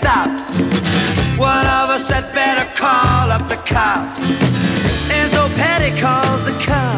stops. One of us had better call up the cops. Enzo Petty calls the cops.